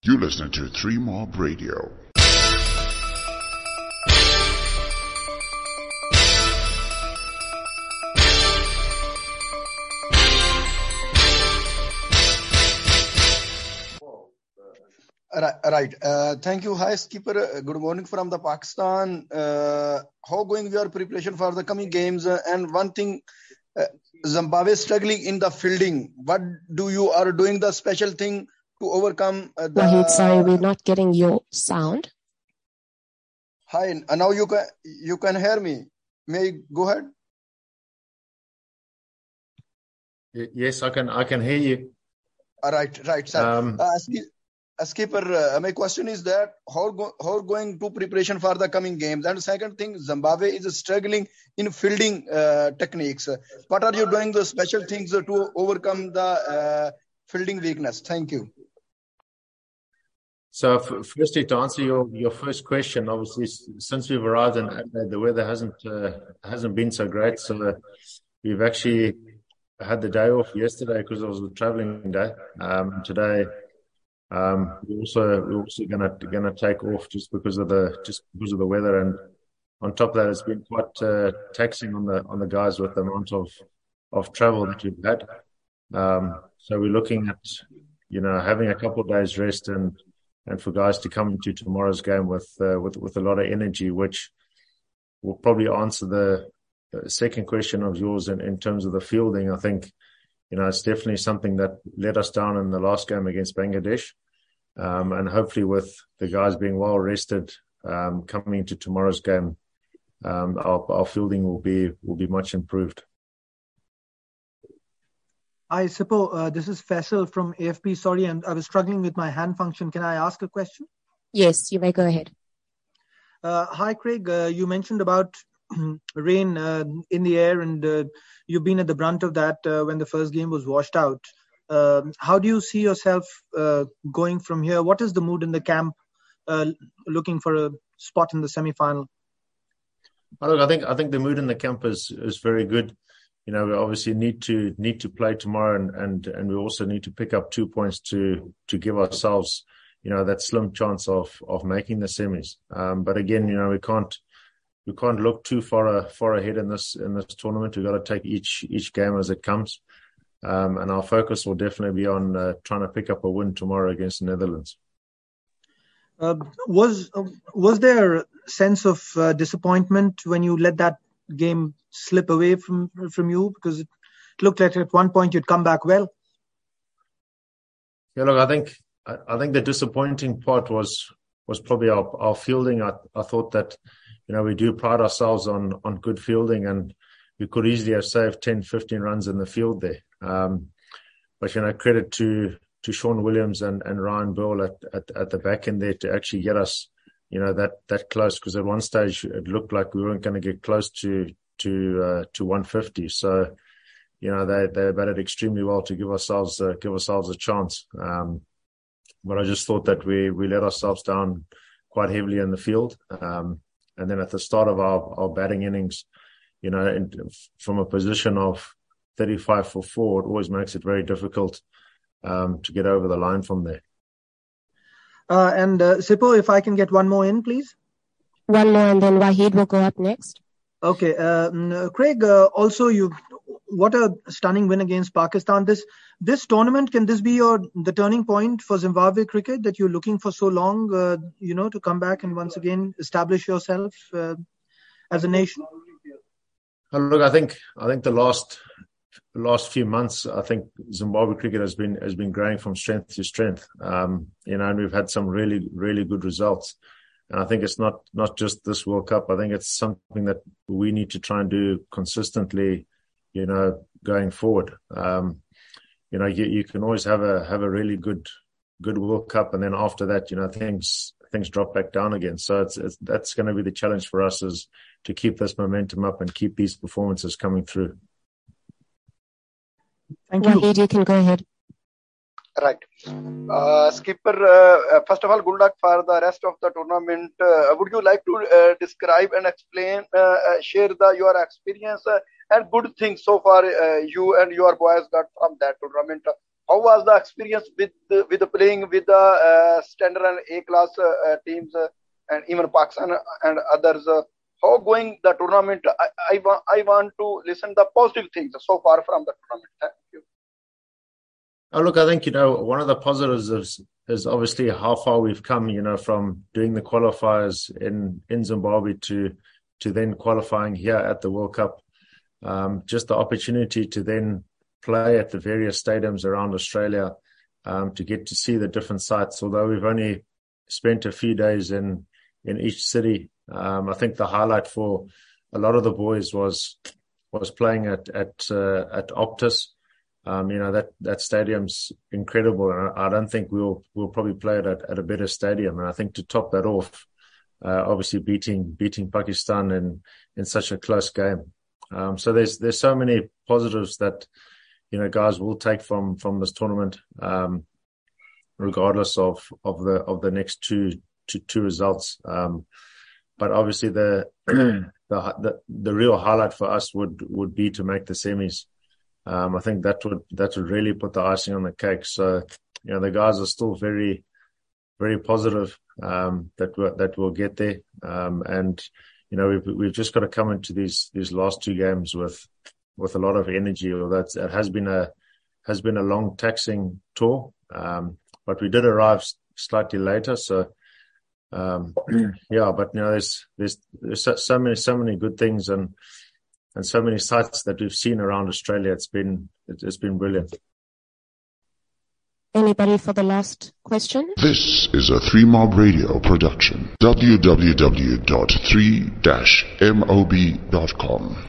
You listen to 3 Mob Radio. Right. Thank you. Hi, Skipper. Good morning from the Pakistan. How going your preparation for the coming games? And one thing, Zimbabwe struggling in the fielding. What do you are doing the special thing to overcome the... Wahid, sorry, we're not getting your sound. Hi, now you can hear me. May I go ahead? Yes, I can hear you. Right, sir. Skipper, my question is that how going to preparation for the coming games? And second thing, Zimbabwe is struggling in fielding techniques. What are you doing the special things to overcome the fielding weakness? Thank you. So firstly, to answer your first question, obviously since we've arrived in Adelaide, the weather hasn't been so great. So we've actually had the day off yesterday because it was a traveling day. Today. We're also gonna take off just because of the weather, and on top of that, it's been quite taxing on the guys with the amount of travel that we've had. So we're looking at having a couple of days rest and for guys to come into tomorrow's game with a lot of energy, which will probably answer the second question of yours in terms of the fielding. I think it's definitely something that let us down in the last game against Bangladesh. And hopefully with the guys being well rested, coming into tomorrow's game, our fielding will be much improved. Hi, Sipho. This is Faisal from AFP. Sorry, I was struggling with my hand function. Can I ask a question? Yes, you may go ahead. Hi, Craig. You mentioned about rain in the air, and you've been at the brunt of that when the first game was washed out. How do you see yourself going from here? What is the mood in the camp looking for a spot in the semi-final? Look, I think the mood in the camp is very good. We obviously need to play tomorrow, and we also need to pick up 2 points to give ourselves that slim chance of making the semis. But again, we can't look too far ahead in this tournament. We've got to take each game as it comes. And our focus will definitely be on trying to pick up a win tomorrow against the Netherlands. Was there a sense of disappointment when you let that game slip away from you? Because it looked like at one point you'd come back well. Yeah, look, I think the disappointing part was probably our fielding. I thought that we do pride ourselves on good fielding, and we could easily have saved 10, 15 runs in the field there. But credit to Sean Williams and Ryan Burl at the back end there to actually get us that close, because at one stage it looked like we weren't going to get close to 150. So they batted extremely well to give ourselves a chance. But I just thought that we let ourselves down quite heavily in the field. And then at the start of our batting innings, from a position of 35 for 4, it always makes it very difficult to get over the line from there. And Sipho, if I can get one more in, please. One more, and then Wahid will go up next. Okay. Craig, also what a stunning win against Pakistan. This tournament, can this be the turning point for Zimbabwe cricket that you're looking for so long, to come back and once again establish yourself as a nation? Look, I think the last few months, I think Zimbabwe cricket has been growing from strength to strength. And we've had some really, really good results. And I think it's not just this World Cup. I think it's something that we need to try and do consistently, going forward. You can always have a really good World Cup, and then after that, things drop back down again. So that's going to be the challenge for us, is to keep this momentum up and keep these performances coming through. Thank you. Wahid, you can go ahead. Right. Skipper, first of all, good luck for the rest of the tournament. Would you like to describe and explain, share your experience and good things so far you and your boys got from that tournament? how was the experience with playing with the standard and A-class teams and even Pakistan and others? How going the tournament? I want to listen the positive things so far from the tournament. Thank you. Oh, look, I think, one of the positives is obviously how far we've come, from doing the qualifiers in Zimbabwe to then qualifying here at the World Cup. Just the opportunity to then play at the various stadiums around Australia, to get to see the different sites. Although we've only spent a few days in each city, I think the highlight for a lot of the boys was playing at Optus. That stadium's incredible, and I don't think we'll probably play it at a better stadium. And I think to top that off, obviously beating Pakistan in such a close game. So there's so many positives that guys will take from this tournament, regardless of the next two results. But obviously the real highlight for us would be to make the semis. I think that would really put the icing on the cake. So, the guys are still very, very positive, that we'll get there. And, we've just got to come into these last two games with a lot of energy. It has been a long taxing tour. But we did arrive slightly later. So, but there's so many good things and so many sites that we've seen around Australia. It's been brilliant. Anybody for the last question? This is a 3Mob Radio production. www.3-mob.com